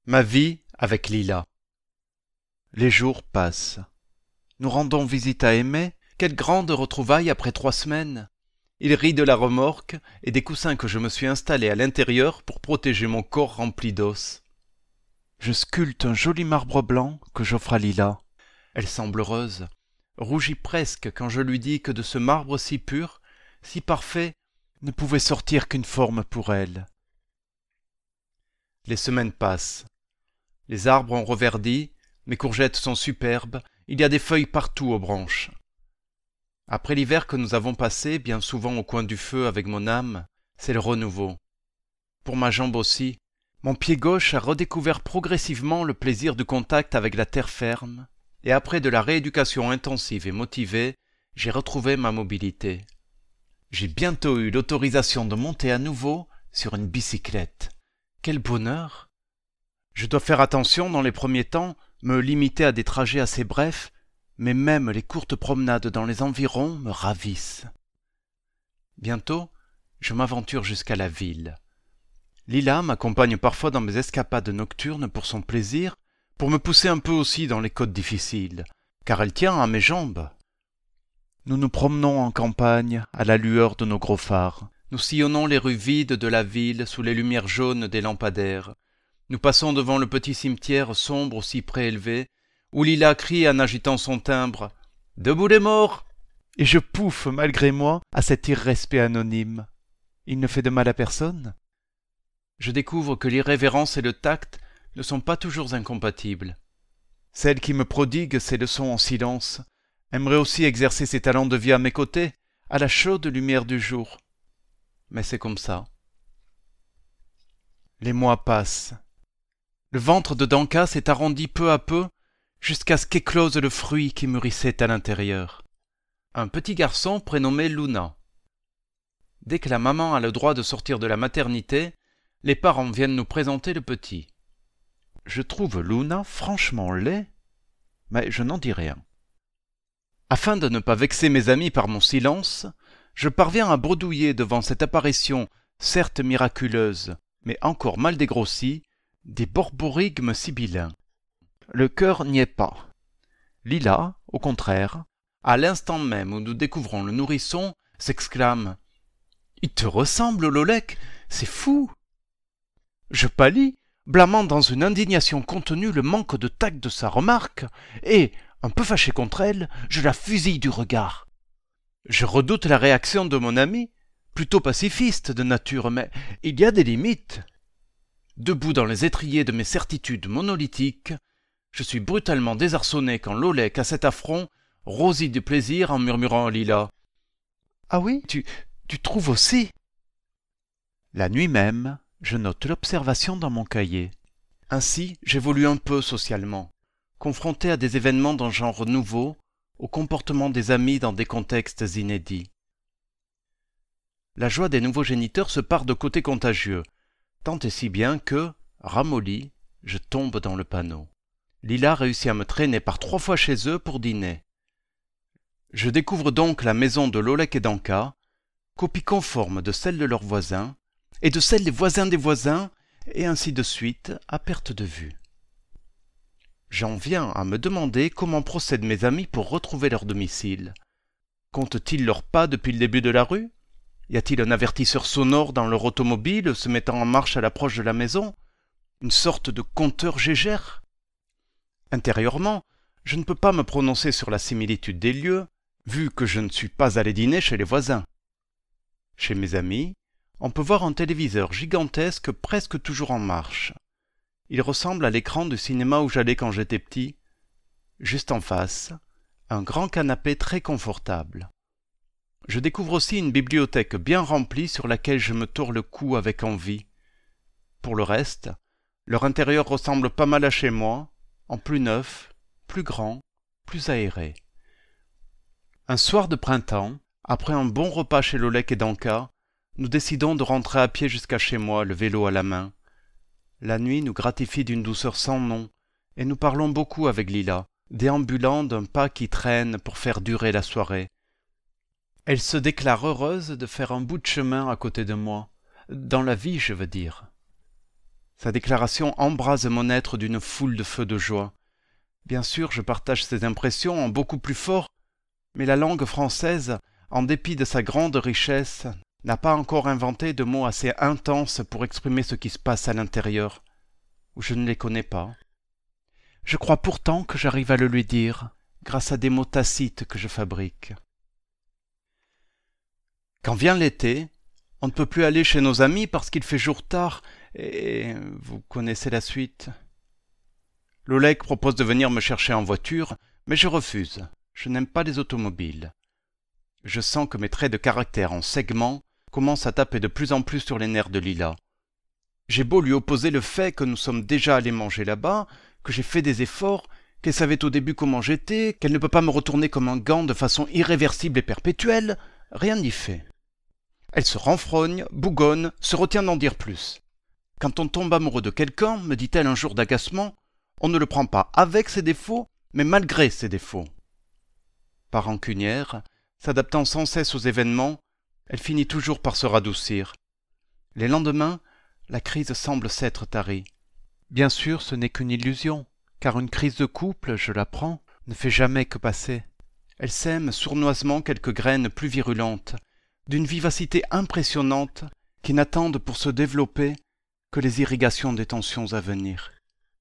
Ma vie avec Lila. Les jours passent. Nous rendons visite à Aimé. Quelle grande retrouvaille après 3 semaines. Il rit de la remorque et des coussins que je me suis installé à l'intérieur pour protéger mon corps rempli d'os. Je sculpte un joli marbre blanc que j'offre à Lila. Elle semble heureuse, rougit presque quand je lui dis que de ce marbre si pur, si parfait, ne pouvait sortir qu'une forme pour elle. Les semaines passent. Les arbres ont reverdi, mes courgettes sont superbes, il y a des feuilles partout aux branches. Après l'hiver que nous avons passé, bien souvent au coin du feu avec mon âme, c'est le renouveau. Pour ma jambe aussi, mon pied gauche a redécouvert progressivement le plaisir du contact avec la terre ferme, et après de la rééducation intensive et motivée, j'ai retrouvé ma mobilité. J'ai bientôt eu l'autorisation de monter à nouveau sur une bicyclette. Quel bonheur! Je dois faire attention dans les premiers temps, me limiter à des trajets assez brefs, mais même les courtes promenades dans les environs me ravissent. Bientôt, je m'aventure jusqu'à la ville. Lila m'accompagne parfois dans mes escapades nocturnes pour son plaisir, pour me pousser un peu aussi dans les côtes difficiles, car elle tient à mes jambes. Nous nous promenons en campagne, à la lueur de nos gros phares. Nous sillonnons les rues vides de la ville sous les lumières jaunes des lampadaires. Nous passons devant le petit cimetière sombre aux cyprès élevés, où Lila crie en agitant son timbre « Debout les morts !» Et je pouffe malgré moi à cet irrespect anonyme. Il ne fait de mal à personne. Je découvre que l'irrévérence et le tact ne sont pas toujours incompatibles. Celle qui me prodigue ses leçons en silence aimerait aussi exercer ses talents de vie à mes côtés, à la chaude lumière du jour. Mais c'est comme ça. Les mois passent. Le ventre de Danka s'est arrondi peu à peu jusqu'à ce qu'éclose le fruit qui mûrissait à l'intérieur. Un petit garçon prénommé Luna. Dès que la maman a le droit de sortir de la maternité, les parents viennent nous présenter le petit. Je trouve Luna franchement laid, mais je n'en dis rien. Afin de ne pas vexer mes amis par mon silence, je parviens à bredouiller devant cette apparition, certes miraculeuse, mais encore mal dégrossie, des borborigmes sibyllins. Le cœur n'y est pas. Lila, au contraire, à l'instant même où nous découvrons le nourrisson, s'exclame « Il te ressemble, Lolek, c'est fou !» Je pâlis, blâmant dans une indignation contenue le manque de tact de sa remarque, et, un peu fâché contre elle, je la fusille du regard. Je redoute la réaction de mon ami, plutôt pacifiste de nature, mais il y a des limites. Debout dans les étriers de mes certitudes monolithiques, je suis brutalement désarçonné quand Lolek, à cet affront, rosit du plaisir en murmurant à Lila « Ah oui, tu trouves aussi ?» La nuit même, je note l'observation dans mon cahier. Ainsi, j'évolue un peu socialement, confronté à des événements d'un genre nouveau, au comportement des amis dans des contextes inédits. La joie des nouveaux géniteurs se part de côté contagieux, tant et si bien que, ramolli, je tombe dans le panneau. Lila réussit à me traîner par 3 fois chez eux pour dîner. Je découvre donc la maison de Lolek et Danka, copie conforme de celle de leurs voisins, et de celle des voisins, et ainsi de suite, à perte de vue. J'en viens à me demander comment procèdent mes amis pour retrouver leur domicile. Comptent-ils leurs pas depuis le début de la rue? Y a-t-il un avertisseur sonore dans leur automobile se mettant en marche à l'approche de la maison? Une sorte de compteur Gégère? Intérieurement, je ne peux pas me prononcer sur la similitude des lieux, vu que je ne suis pas allé dîner chez les voisins. Chez mes amis, on peut voir un téléviseur gigantesque presque toujours en marche. Il ressemble à l'écran du cinéma où j'allais quand j'étais petit. Juste en face, un grand canapé très confortable. Je découvre aussi une bibliothèque bien remplie sur laquelle je me tords le cou avec envie. Pour le reste, leur intérieur ressemble pas mal à chez moi, en plus neuf, plus grand, plus aéré. Un soir de printemps, après un bon repas chez Lolek et Danka, nous décidons de rentrer à pied jusqu'à chez moi, le vélo à la main. La nuit nous gratifie d'une douceur sans nom, et nous parlons beaucoup avec Lila, déambulant d'un pas qui traîne pour faire durer la soirée. Elle se déclare heureuse de faire un bout de chemin à côté de moi, dans la vie, je veux dire. Sa déclaration embrase mon être d'une foule de feux de joie. Bien sûr, je partage ses impressions en beaucoup plus fort, mais la langue française, en dépit de sa grande richesse, n'a pas encore inventé de mots assez intenses pour exprimer ce qui se passe à l'intérieur, où je ne les connais pas. Je crois pourtant que j'arrive à le lui dire, grâce à des mots tacites que je fabrique. Quand vient l'été, on ne peut plus aller chez nos amis parce qu'il fait jour tard, et vous connaissez la suite. L'Oleg propose de venir me chercher en voiture, mais je refuse. Je n'aime pas les automobiles. Je sens que mes traits de caractère en segment commencent à taper de plus en plus sur les nerfs de Lila. J'ai beau lui opposer le fait que nous sommes déjà allés manger là-bas, que j'ai fait des efforts, qu'elle savait au début comment j'étais, qu'elle ne peut pas me retourner comme un gant de façon irréversible et perpétuelle, rien n'y fait. Elle se renfrogne, bougonne, se retient d'en dire plus. Quand on tombe amoureux de quelqu'un, me dit-elle un jour d'agacement, on ne le prend pas avec ses défauts, mais malgré ses défauts. Par rancunière, s'adaptant sans cesse aux événements, elle finit toujours par se radoucir. Les lendemains, la crise semble s'être tarie. Bien sûr, ce n'est qu'une illusion, car une crise de couple, je l'apprends, ne fait jamais que passer. Elle sème sournoisement quelques graines plus virulentes, d'une vivacité impressionnante, qui n'attendent pour se développer que les irrigations des tensions à venir.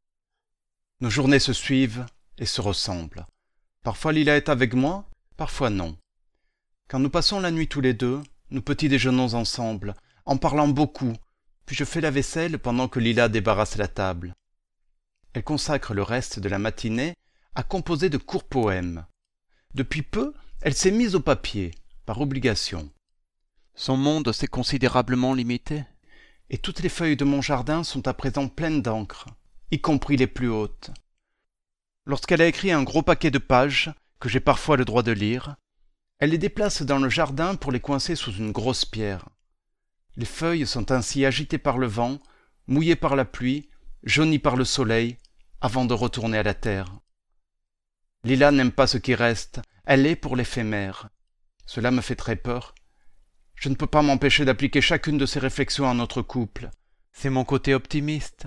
Nos journées se suivent et se ressemblent. Parfois Lila est avec moi, parfois non. Quand nous passons la nuit tous les deux, nous petit déjeunons ensemble, en parlant beaucoup, puis je fais la vaisselle pendant que Lila débarrasse la table. Elle consacre le reste de la matinée à composer de courts poèmes. Depuis peu, elle s'est mise au papier, par obligation. Son monde s'est considérablement limité, et toutes les feuilles de mon jardin sont à présent pleines d'encre, y compris les plus hautes. Lorsqu'elle a écrit un gros paquet de pages, que j'ai parfois le droit de lire, elle les déplace dans le jardin pour les coincer sous une grosse pierre. Les feuilles sont ainsi agitées par le vent, mouillées par la pluie, jaunies par le soleil, avant de retourner à la terre. Lila n'aime pas ce qui reste, elle est pour l'éphémère. Cela me fait très peur. Je ne peux pas m'empêcher d'appliquer chacune de ces réflexions à notre couple. C'est mon côté optimiste.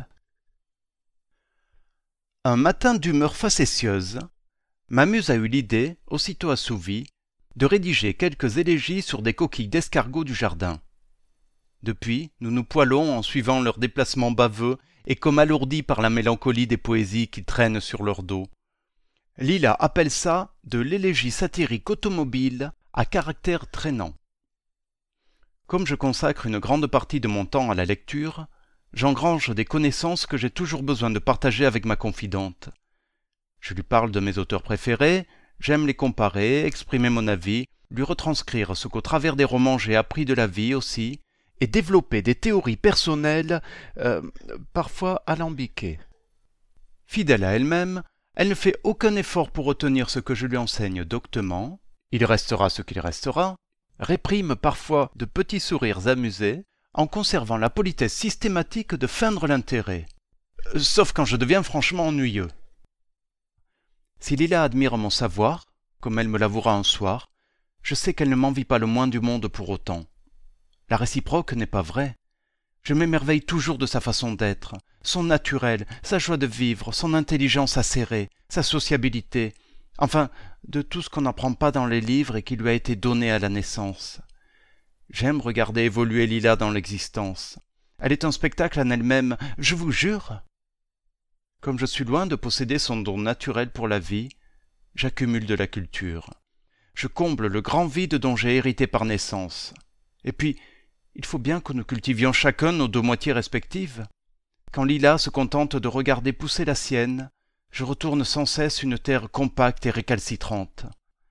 Un matin d'humeur facétieuse, ma muse a eu l'idée, aussitôt assouvie, de rédiger quelques élégies sur des coquilles d'escargots du jardin. Depuis, nous nous poilons en suivant leurs déplacements baveux et comme alourdis par la mélancolie des poésies qui traînent sur leur dos. Lila appelle ça de l'élégie satirique automobile à caractère traînant. Comme je consacre une grande partie de mon temps à la lecture, j'engrange des connaissances que j'ai toujours besoin de partager avec ma confidente. Je lui parle de mes auteurs préférés, j'aime les comparer, exprimer mon avis, lui retranscrire ce qu'au travers des romans j'ai appris de la vie aussi, et développer des théories personnelles, parfois alambiquées. Fidèle à elle-même, elle ne fait aucun effort pour retenir ce que je lui enseigne doctement, il restera ce qu'il restera, réprime parfois de petits sourires amusés, en conservant la politesse systématique de feindre l'intérêt, sauf quand je deviens franchement ennuyeux. Si Lila admire mon savoir, comme elle me l'avouera un soir, je sais qu'elle ne m'envie pas le moins du monde pour autant. La réciproque n'est pas vraie. Je m'émerveille toujours de sa façon d'être, son naturel, sa joie de vivre, son intelligence acérée, sa sociabilité, enfin, de tout ce qu'on n'apprend pas dans les livres et qui lui a été donné à la naissance. J'aime regarder évoluer Lila dans l'existence. Elle est un spectacle en elle-même, je vous jure. Comme je suis loin de posséder son don naturel pour la vie, j'accumule de la culture. Je comble le grand vide dont j'ai hérité par naissance. Et puis, il faut bien que nous cultivions chacun nos deux moitiés respectives. Quand Lila se contente de regarder pousser la sienne, je retourne sans cesse une terre compacte et récalcitrante.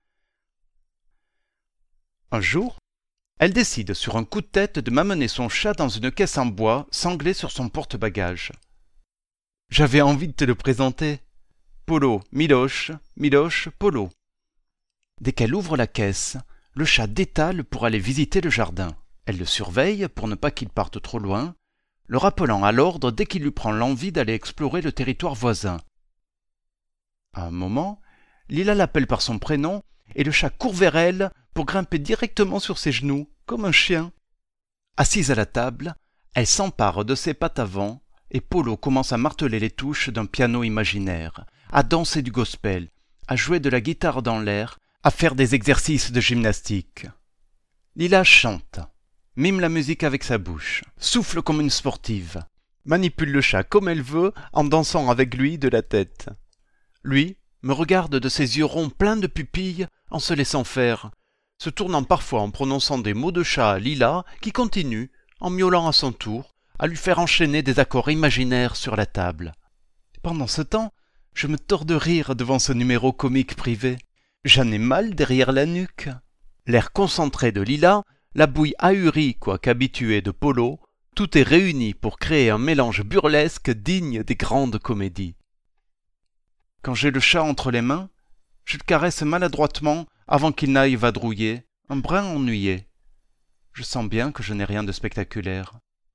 Un jour, elle décide sur un coup de tête de m'amener son chat dans une caisse en bois sanglée sur son porte-bagages. J'avais envie de te le présenter. Polo, Miloche, Miloche, Polo. Dès qu'elle ouvre la caisse, le chat détale pour aller visiter le jardin. Elle le surveille pour ne pas qu'il parte trop loin, le rappelant à l'ordre dès qu'il lui prend l'envie d'aller explorer le territoire voisin. À un moment, Lila l'appelle par son prénom et le chat court vers elle pour grimper directement sur ses genoux, comme un chien. Assise à la table, elle s'empare de ses pattes avant, et Polo commence à marteler les touches d'un piano imaginaire, à danser du gospel, à jouer de la guitare dans l'air, à faire des exercices de gymnastique. Lila chante, mime la musique avec sa bouche, souffle comme une sportive, manipule le chat comme elle veut en dansant avec lui de la tête. Lui me regarde de ses yeux ronds pleins de pupilles en se laissant faire, se tournant parfois en prononçant des mots de chat à Lila qui continue, en miaulant à son tour, à lui faire enchaîner des accords imaginaires sur la table. Pendant ce temps, je me tords de rire devant ce numéro comique privé. J'en ai mal derrière la nuque. L'air concentré de Lila, la bouille ahurie quoiqu'habituée de Polo, tout est réuni pour créer un mélange burlesque digne des grandes comédies. Quand j'ai le chat entre les mains, je le caresse maladroitement avant qu'il n'aille vadrouiller, un brin ennuyé. Je sens bien que je n'ai rien de spectaculaire.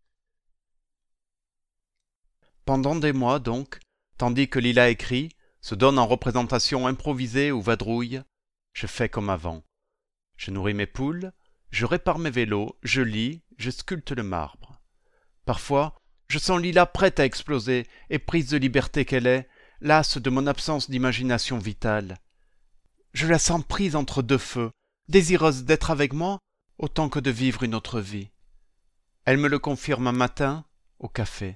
Pendant des mois, donc, tandis que Lila écrit, se donne en représentation improvisée ou vadrouille, je fais comme avant. Je nourris mes poules, je répare mes vélos, je lis, je sculpte le marbre. Parfois, je sens Lila prête à exploser, et prise de liberté qu'elle est, lasse de mon absence d'imagination vitale. Je la sens prise entre deux feux, désireuse d'être avec moi, autant que de vivre une autre vie. Elle me le confirme un matin, au café.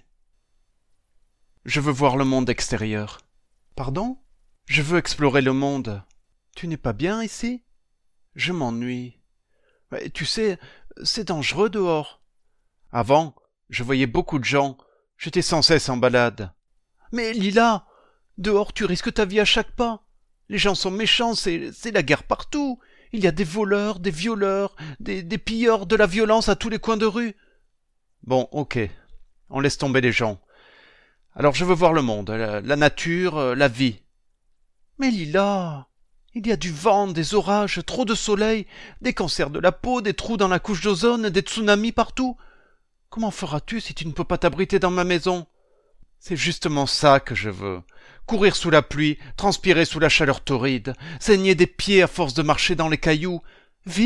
Je veux voir le monde extérieur. Pardon ? Je veux explorer le monde. Tu n'es pas bien ici ? Je m'ennuie. Mais tu sais, c'est dangereux dehors. Avant, je voyais beaucoup de gens. J'étais sans cesse en balade. Mais Lila, dehors tu risques ta vie à chaque pas. Les gens sont méchants, c'est la guerre partout. Il y a des voleurs, des violeurs, des pilleurs, de la violence à tous les coins de rue. Bon, ok, on laisse tomber les gens. Alors je veux voir le monde, la nature, la vie. Mais Lila, il y a du vent, des orages, trop de soleil, des cancers de la peau, des trous dans la couche d'ozone, des tsunamis partout. Comment feras-tu si tu ne peux pas t'abriter dans ma maison ? C'est justement ça que je veux. Courir sous la pluie, transpirer sous la chaleur torride, saigner des pieds à force de marcher dans les cailloux. Vivre !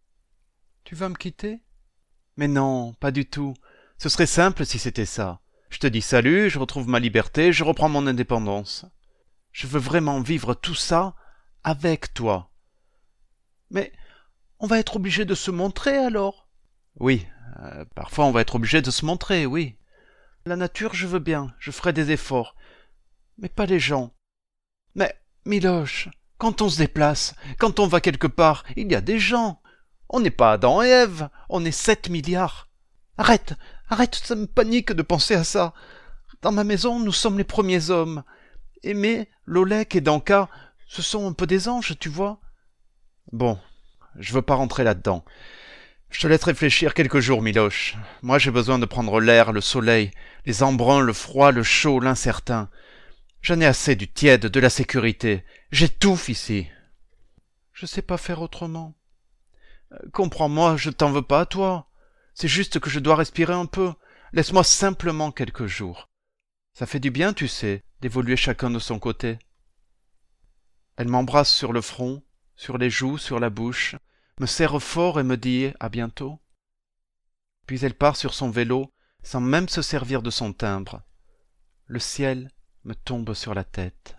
Tu vas me quitter ? Mais non, pas du tout. Ce serait simple si c'était ça. Je te dis salut, je retrouve ma liberté, je reprends mon indépendance. Je veux vraiment vivre tout ça avec toi. Mais on va être obligé de se montrer alors ? Oui, parfois on va être obligé de se montrer, oui. La nature, je veux bien, je ferai des efforts. Mais pas les gens. Mais, Miloche, quand on se déplace, quand on va quelque part, il y a des gens. On n'est pas Adam et Ève, on est 7 milliards. Arrête, ça me panique de penser à ça. Dans ma maison, nous sommes les premiers hommes. Aimé, Lolek et Danka, ce sont un peu des anges, tu vois. Bon, je veux pas rentrer là-dedans. Je te laisse réfléchir quelques jours, Miloche. Moi, j'ai besoin de prendre l'air, le soleil, les embruns, le froid, le chaud, l'incertain. J'en ai assez du tiède, de la sécurité. J'étouffe ici. Je sais pas faire autrement. Comprends-moi, je t'en veux pas à toi. C'est juste que je dois respirer un peu. Laisse-moi simplement quelques jours. Ça fait du bien, tu sais, d'évoluer chacun de son côté. Elle m'embrasse sur le front, sur les joues, sur la bouche, me serre fort et me dit « à bientôt ». Puis elle part sur son vélo, sans même se servir de son timbre. Le ciel me tombe sur la tête.